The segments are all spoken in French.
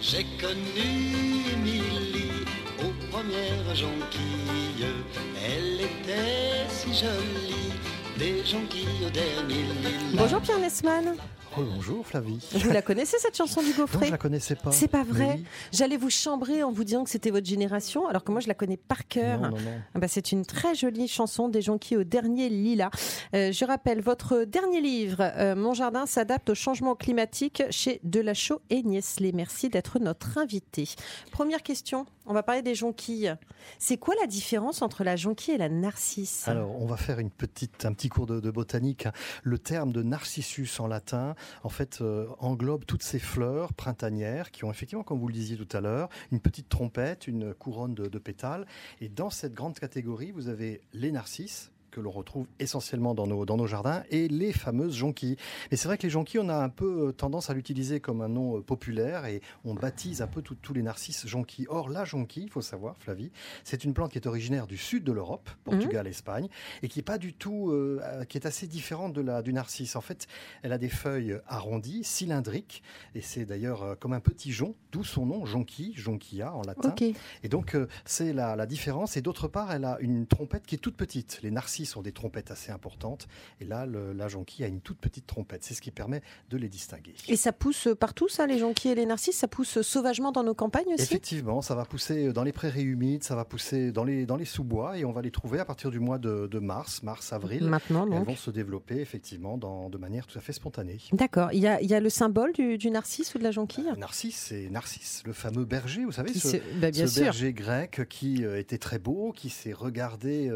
J'ai connu Émilie aux premières jonquilles. Elle était si jolie, des jonquilles au dernier lilas. Bonjour Pierre Nesman. Oh, bonjour Flavie. Vous la connaissez cette chanson du Gaufret ? Non, je la connaissais pas. C'est pas vrai. Oui. J'allais vous chambrer en vous disant que c'était votre génération, alors que moi je la connais par cœur. Non. C'est une très jolie chanson des jonquilles au dernier lilas. Je rappelle votre dernier livre, Mon jardin s'adapte au changement climatique, chez Delachaux et Niestlé. Merci d'être notre invité. Première question, on va parler des jonquilles. C'est quoi la différence entre la jonquille et la narcisse ? Alors, on va faire un petit cours de botanique. Le terme de narcissus en latin, en fait, englobe toutes ces fleurs printanières qui ont effectivement, comme vous le disiez tout à l'heure, une petite trompette, une couronne de pétales. Et dans cette grande catégorie, vous avez les narcisses, que l'on retrouve essentiellement dans nos jardins, et les fameuses jonquilles. Mais c'est vrai que les jonquilles, on a un peu tendance à l'utiliser comme un nom populaire, et on baptise un peu tous les narcisses jonquilles. Or, la jonquille, il faut savoir, Flavie, c'est une plante qui est originaire du sud de l'Europe, Portugal, Espagne, et qui est pas du tout, qui est assez différente du narcisse. En fait, elle a des feuilles arrondies, cylindriques, et c'est d'ailleurs comme un petit jonc, d'où son nom, jonquille, jonquilla en latin. Okay. Et donc, c'est la différence. Et d'autre part, elle a une trompette qui est toute petite. Les narcisses ont des trompettes assez importantes. Et là, la jonquille a une toute petite trompette. C'est ce qui permet de les distinguer. Et ça pousse partout, ça, les jonquilles et les narcisses ? Ça pousse sauvagement dans nos campagnes aussi ? Effectivement, ça va pousser dans les prairies humides, ça va pousser dans les sous-bois. Et on va les trouver à partir du mois de mars, avril. Maintenant, donc. Elles vont se développer, effectivement, de manière tout à fait spontanée. D'accord. Il y a le symbole du narcisse ou de la jonquille ? Narcisse, c'est Narcisse, le fameux berger, vous savez, bien sûr. Berger grec qui était très beau, qui s'est regardé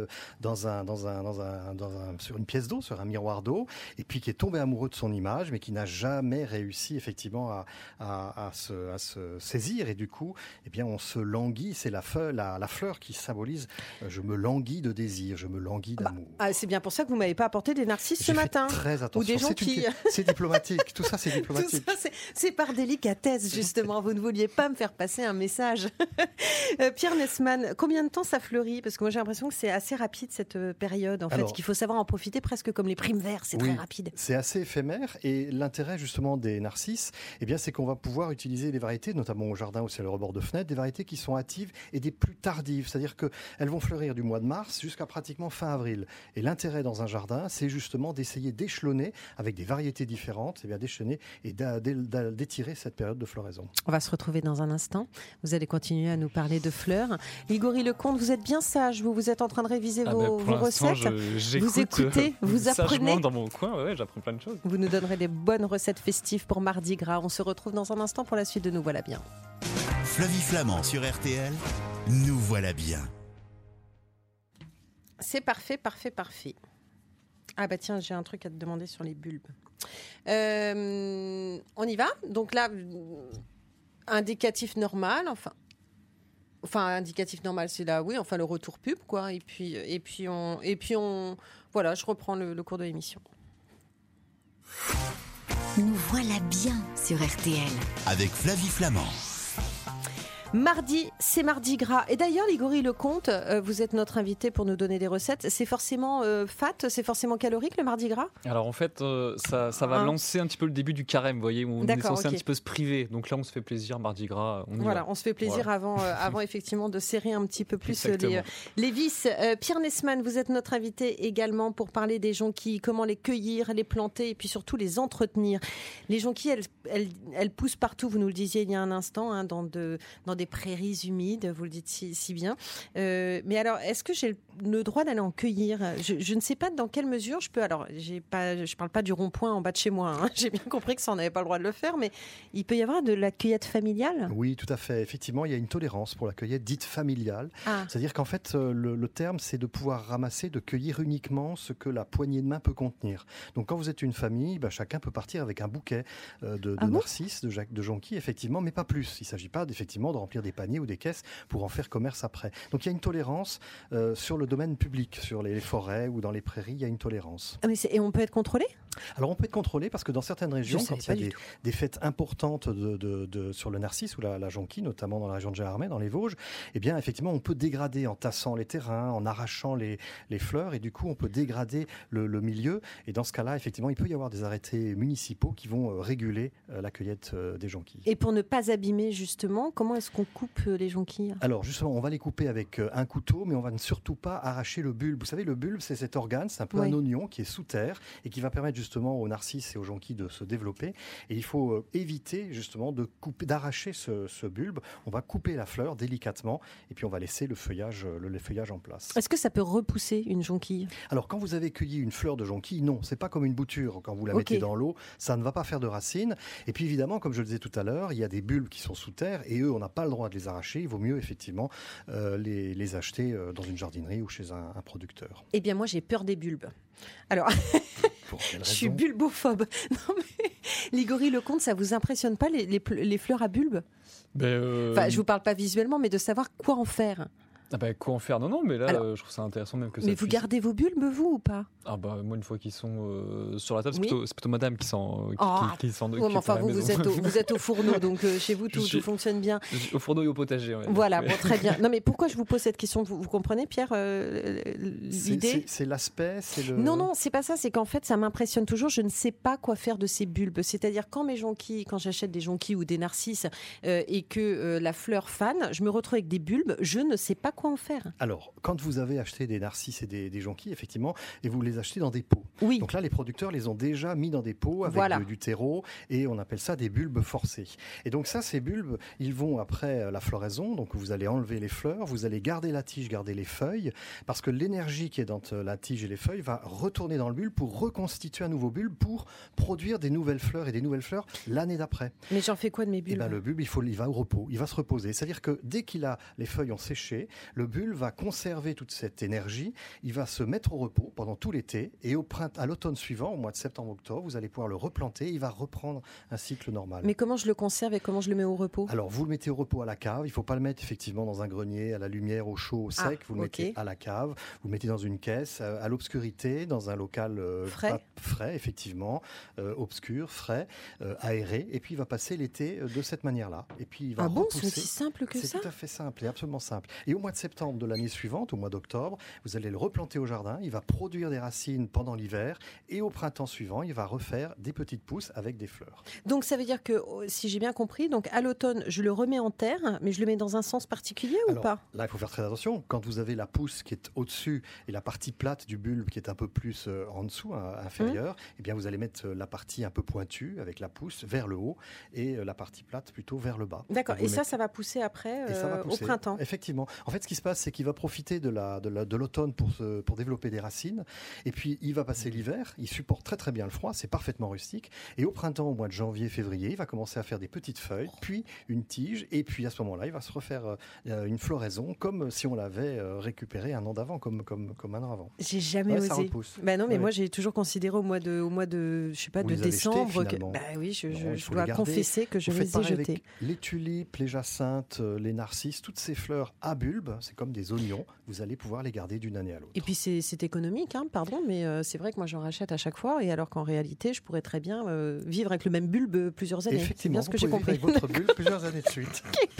sur une pièce d'eau, sur un miroir d'eau, et puis qui est tombé amoureux de son image, mais qui n'a jamais réussi effectivement à se saisir. Et du coup, eh bien, on se languit. C'est la fleur qui symbolise je me languis de désir, je me languis d'amour. C'est bien pour ça que vous m'avez pas apporté des narcisses ce matin. Très attention. Ou des jonquilles. C'est diplomatique. Tout ça, c'est diplomatique. Tout ça, c'est par délicatesse, justement. Vous ne vouliez pas me faire passer un message. Pierre Nesman, combien de temps ça fleurit ? Parce que moi, j'ai l'impression que c'est assez rapide, cette période, en fait, qu'il faut savoir en profiter presque comme les primes verts. C'est très rapide. C'est assez éphémère. Et l'intérêt, justement, des narcisses, eh bien, c'est qu'on va pouvoir utiliser des variétés, notamment au jardin ou sur le rebord de fenêtre, des variétés qui sont hâtives et des plus tardives. C'est-à-dire qu'elles vont fleurir du mois de mars jusqu'à pratiquement fin avril. Et l'intérêt dans un jardin, c'est justement d'essayer d'échelonner avec des variétés différentes, d'échelonner et d'étirer cette période de floraison. On va se retrouver dans un instant. Vous allez continuer à nous parler de fleurs. Ligory Lecomte, vous êtes bien sage. Vous êtes en train de réviser vos recettes. Vous écoutez, vous apprenez. Dans mon coin, j'apprends plein de choses. Vous nous donnerez des bonnes recettes festives pour Mardi Gras. On se retrouve dans un instant pour la suite de Nous voilà bien. Flavie Flamand sur RTL, Nous voilà bien. C'est parfait. Ah bah tiens, j'ai un truc à te demander sur les bulbes. On y va ? Donc là, indicatif normal, indicatif normal, c'est là, oui, le retour pub, quoi. Et puis on, voilà, je reprends le cours de l'émission. Nous voilà bien sur RTL. Avec Flavie Flamand. Mardi, c'est Mardi Gras. Et d'ailleurs, Ligory Lecomte, vous êtes notre invité pour nous donner des recettes. C'est forcément fat, c'est forcément calorique le Mardi Gras ? Alors en fait, ça va lancer un petit peu le début du carême, vous voyez, où on est censé un petit peu se priver. Donc là, on se fait plaisir, Mardi Gras. On se fait plaisir avant effectivement de serrer un petit peu plus les vis. Pierre Nesman, vous êtes notre invité également pour parler des jonquilles, comment les cueillir, les planter et puis surtout les entretenir. Les jonquilles, elles poussent partout, vous nous le disiez il y a un instant, dans des prairies humides, vous le dites si bien. Mais alors, est-ce que j'ai le droit d'aller en cueillir ? Je ne sais pas dans quelle mesure je peux. Alors, je parle pas du rond-point en bas de chez moi. J'ai bien compris que ça, on n'avait pas le droit de le faire, mais il peut y avoir de la cueillette familiale ? Oui, tout à fait. Effectivement, il y a une tolérance pour la cueillette dite familiale. C'est-à-dire qu'en fait, le terme, c'est de pouvoir ramasser, de cueillir uniquement ce que la poignée de main peut contenir. Donc, quand vous êtes une famille, chacun peut partir avec un bouquet de narcisses, de jonquilles, effectivement, mais pas plus. Il ne s'agit pas, effectivement, de remplir des paniers ou des caisses pour en faire commerce après. Donc il y a une tolérance sur le le domaine public, sur les forêts ou dans les prairies, il y a une tolérance. Et on peut être contrôlé ? Alors on peut être contrôlé parce que dans certaines régions, quand il y a des fêtes importantes sur le narcisse ou la jonquille, notamment dans la région de Gérardmer, dans les Vosges, eh bien effectivement on peut dégrader en tassant les terrains, en arrachant les fleurs, et du coup on peut dégrader le milieu. Et dans ce cas-là, effectivement, il peut y avoir des arrêtés municipaux qui vont réguler la cueillette des jonquilles. Et pour ne pas abîmer justement, comment est-ce qu'on coupe les jonquilles ? Alors justement, on va les couper avec un couteau, mais on va surtout pas arracher le bulbe. Vous savez, le bulbe, c'est cet organe, c'est un peu un oignon qui est sous terre et qui va permettre justement aux narcisses et aux jonquilles de se développer. Et il faut éviter justement d'arracher ce bulbe. On va couper la fleur délicatement et puis on va laisser le feuillage en place. Est-ce que ça peut repousser une jonquille ? Alors quand vous avez cueilli une fleur de jonquille, non, c'est pas comme une bouture. Quand vous la mettez dans l'eau, ça ne va pas faire de racines. Et puis évidemment, comme je le disais tout à l'heure, il y a des bulbes qui sont sous terre et eux, on n'a pas le droit de les arracher. Il vaut mieux effectivement les acheter dans une jardinerie ou chez un producteur. Eh bien moi j'ai peur des bulbes. Alors, je suis bulbophobe. Non mais, Ligory Lecomte, ça vous impressionne pas les fleurs à bulbes ? Enfin, je vous parle pas visuellement, mais de savoir quoi en faire. Quoi en faire ? Non, mais là, je trouve ça intéressant même que ça. Mais vous gardez vos bulbes, vous, ou pas ? Moi, une fois qu'ils sont sur la table, c'est plutôt madame qui s'en occupe. Mais enfin, vous êtes au fourneau, donc chez vous, tout fonctionne bien. Au fourneau et au potager. Voilà, très bien. Non, mais pourquoi je vous pose cette question ? Vous comprenez, Pierre, l'idée ? C'est l'aspect, c'est le... Non, c'est pas ça. C'est qu'en fait, ça m'impressionne toujours. Je ne sais pas quoi faire de ces bulbes. C'est-à-dire, quand j'achète des jonquilles ou des narcisses et que la fleur fane, je me retrouve avec des bulbes, je ne sais pas quoi en faire. Alors, quand vous avez acheté des narcisses et des jonquilles, effectivement, et vous les achetez dans des pots. Oui. Donc là, les producteurs les ont déjà mis dans des pots avec du terreau, et on appelle ça des bulbes forcés. Et donc ça, ces bulbes, ils vont après la floraison, donc vous allez enlever les fleurs, vous allez garder la tige, garder les feuilles, parce que l'énergie qui est dans la tige et les feuilles va retourner dans le bulbe pour reconstituer un nouveau bulbe, pour produire des nouvelles fleurs et des nouvelles fleurs l'année d'après. Mais j'en fais quoi de mes bulbes ? Le bulbe, il va au repos, il va se reposer. C'est-à-dire que dès les feuilles ont séché, le bulbe va conserver toute cette énergie, il va se mettre au repos pendant tout l'été, et à l'automne suivant, au mois de septembre-octobre, vous allez pouvoir le replanter, il va reprendre un cycle normal. Mais comment je le conserve et comment je le mets au repos ? Alors, vous le mettez au repos à la cave, il ne faut pas le mettre effectivement dans un grenier, à la lumière, au chaud, au sec, vous le mettez à la cave, vous le mettez dans une caisse, à l'obscurité, dans un local frais, effectivement, obscur, frais, aéré, et puis il va passer l'été de cette manière-là. Et puis il va repousser. C'est aussi simple que ça ? C'est tout à fait simple et absolument simple. Et au mois de septembre de l'année suivante, au mois d'octobre, vous allez le replanter au jardin, il va produire des racines pendant l'hiver, et au printemps suivant, il va refaire des petites pousses avec des fleurs. Donc ça veut dire que, si j'ai bien compris, donc à l'automne, je le remets en terre, mais je le mets dans un sens particulier ou pas ? Là, il faut faire très attention. Quand vous avez la pousse qui est au-dessus et la partie plate du bulbe qui est un peu plus en dessous, inférieure, eh bien vous allez mettre la partie un peu pointue avec la pousse vers le haut et la partie plate plutôt vers le bas. D'accord. Et ça va pousser après au printemps. Effectivement. En fait, ce qui se passe, c'est qu'il va profiter de l'automne pour développer des racines. Et puis, il va passer l'hiver. Il supporte très très bien le froid. C'est parfaitement rustique. Et au printemps, au mois de janvier, février, il va commencer à faire des petites feuilles, puis une tige. Et puis, à ce moment-là, il va se refaire une floraison comme si on l'avait récupéré un an d'avant, comme un an avant. J'ai jamais osé. Ça repousse. Non, mais moi, j'ai toujours considéré au mois de je sais pas, de décembre. Oui, je dois confesser que je les ai jetés. Les tulipes, les jacinthes, les narcisses, toutes ces fleurs à bulbes, c'est comme des oignons. Vous allez pouvoir les garder d'une année à l'autre. Et puis c'est économique, mais c'est vrai que moi j'en rachète à chaque fois, et alors qu'en réalité je pourrais très bien vivre avec le même bulbe plusieurs années. Effectivement, c'est bien ce que j'ai compris. Avec votre bulbe plusieurs années de suite.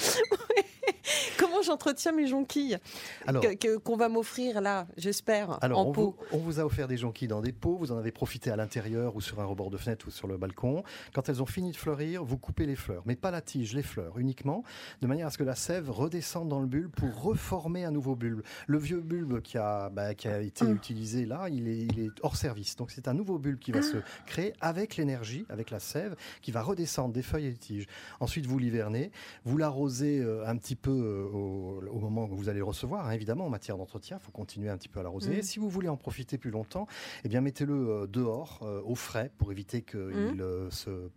Comment j'entretiens mes jonquilles qu'on va m'offrir là, j'espère, en pot. On vous a offert des jonquilles dans des pots, vous en avez profité à l'intérieur ou sur un rebord de fenêtre ou sur le balcon. Quand elles ont fini de fleurir, vous coupez les fleurs, mais pas la tige, les fleurs uniquement, de manière à ce que la sève redescende dans le bulbe pour reformer un nouveau bulbe. Le vieux bulbe qui a été utilisé là, il est hors service. Donc c'est un nouveau bulbe qui va se créer avec l'énergie, avec la sève, qui va redescendre des feuilles et des tiges. Ensuite, vous l'hivernez, vous l'arrosez un petit peu au moment où vous allez le recevoir, évidemment, en matière d'entretien, il faut continuer un petit peu à l'arroser. Si vous voulez en profiter plus longtemps, eh bien mettez-le dehors, au frais, pour éviter qu'il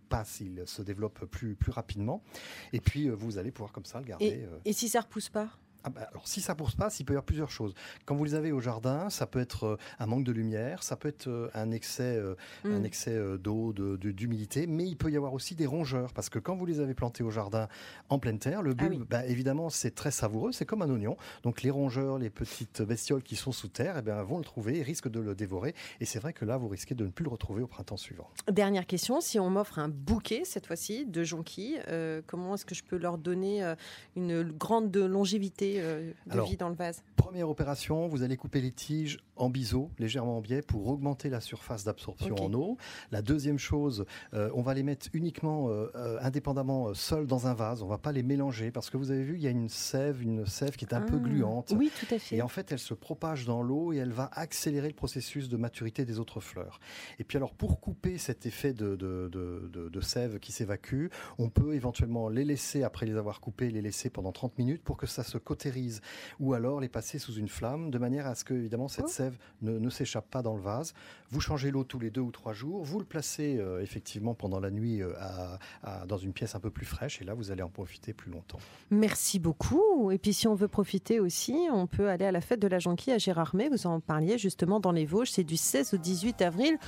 se développe plus rapidement. Et puis vous allez pouvoir comme ça le garder. Et si ça repousse pas ? Alors, si ça pousse pas, il peut y avoir plusieurs choses. Quand vous les avez au jardin, ça peut être un manque de lumière, ça peut être un excès d'eau, d'humidité, mais il peut y avoir aussi des rongeurs, parce que quand vous les avez plantés au jardin en pleine terre, le bulbe, évidemment, c'est très savoureux, c'est comme un oignon. Donc les rongeurs, les petites bestioles qui sont sous terre, vont le trouver et risquent de le dévorer. Et c'est vrai que là, vous risquez de ne plus le retrouver au printemps suivant. Dernière question, si on m'offre un bouquet, cette fois-ci, de jonquilles, comment est-ce que je peux leur donner une grande longévité de vie dans le vase? Première opération, vous allez couper les tiges en biseau, légèrement en biais, pour augmenter la surface d'absorption en eau. La deuxième chose, on va les mettre uniquement indépendamment seuls dans un vase. On ne va pas les mélanger parce que vous avez vu, il y a une sève qui est un peu gluante. Oui, tout à fait. Et en fait, elle se propage dans l'eau et elle va accélérer le processus de maturité des autres fleurs. Et puis alors, pour couper cet effet de sève qui s'évacue, on peut éventuellement les laisser, après les avoir coupés, les laisser pendant 30 minutes pour que ça se cautérise. Ou alors les passer sous une flamme, de manière à ce que, évidemment, cette sève ne s'échappe pas dans le vase. Vous changez l'eau tous les 2 ou 3 jours. Vous le placez effectivement pendant la nuit dans une pièce un peu plus fraîche. Et là, vous allez en profiter plus longtemps. Merci beaucoup. Et puis, si on veut profiter aussi, on peut aller à la fête de la jonquille à Gérardmer. Vous en parliez justement dans les Vosges. C'est du 16 au 18 avril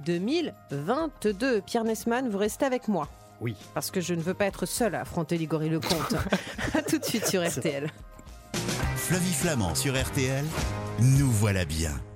2022. Pierre Nesman, vous restez avec moi. Oui. Parce que je ne veux pas être seule à affronter Ligory-le-Comte. À tout de suite sur RTL. Flavie Flament sur RTL, nous voilà bien.